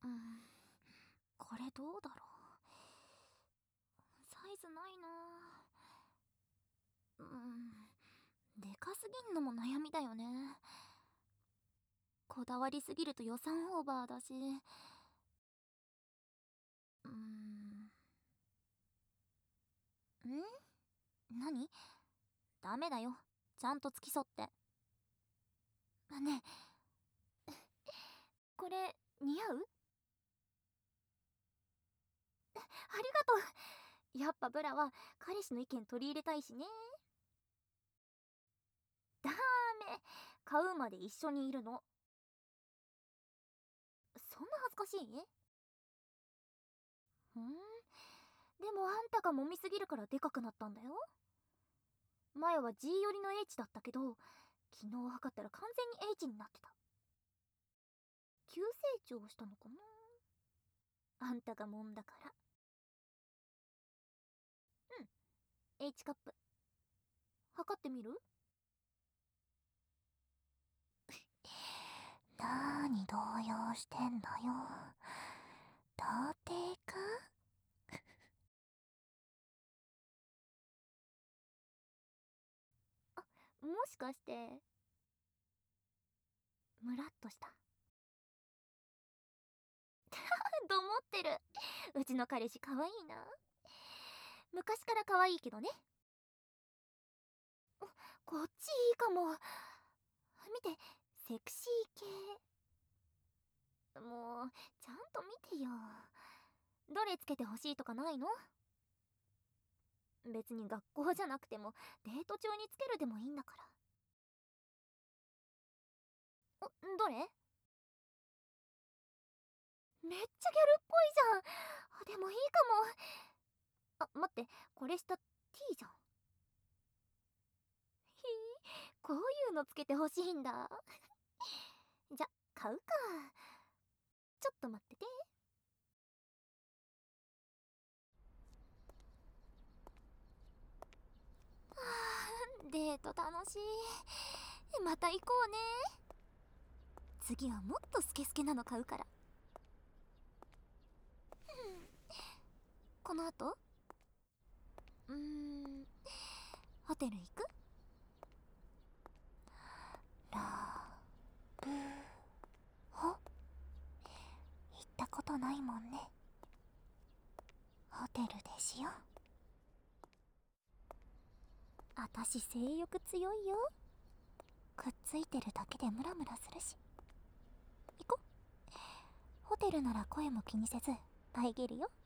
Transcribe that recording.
うん、これどうだろう。サイズないな。でかすぎんのも悩みだよね。こだわりすぎると予算オーバーだし。何？ダメだよ。ちゃんと付き添って。ねえ、これ似合う？ありがとう。やっぱブラは彼氏の意見取り入れたいしね。ダメ。買うまで一緒にいるの。そんな恥ずかしい？でもあんたが揉みすぎるからでかくなったんだよ。前は G 寄りの H だったけど、昨日測ったら完全に H になってた。急成長したのかな。あんたが揉んだから。うん、 H カップ測ってみる？なーに動揺してんのよ。童貞か？あ、もしかしてムラっとした？と思ってる。うちの彼氏可愛いな。昔から可愛いけどね。こっちいいかも。見て、セクシー系。もうちゃんと見てよ。どれつけてほしいとかないの？別に学校じゃなくてもデート中につけるでもいいんだから。どれ？めっちゃギャルっぽいじゃん。でもいいかも。待って、これ下 T じゃん。こういうのつけてほしいんだ。じゃ、買うか。ちょっと待ってて。デート楽しい。また行こうね。次はもっとスケスケなの買うから。この後ホテル行く？ラブホ？行ったことないもんね。ホテルでしよ。あたし性欲強いよ。くっついてるだけでムラムラするし。行こ。ホテルなら声も気にせず耐えげるよ。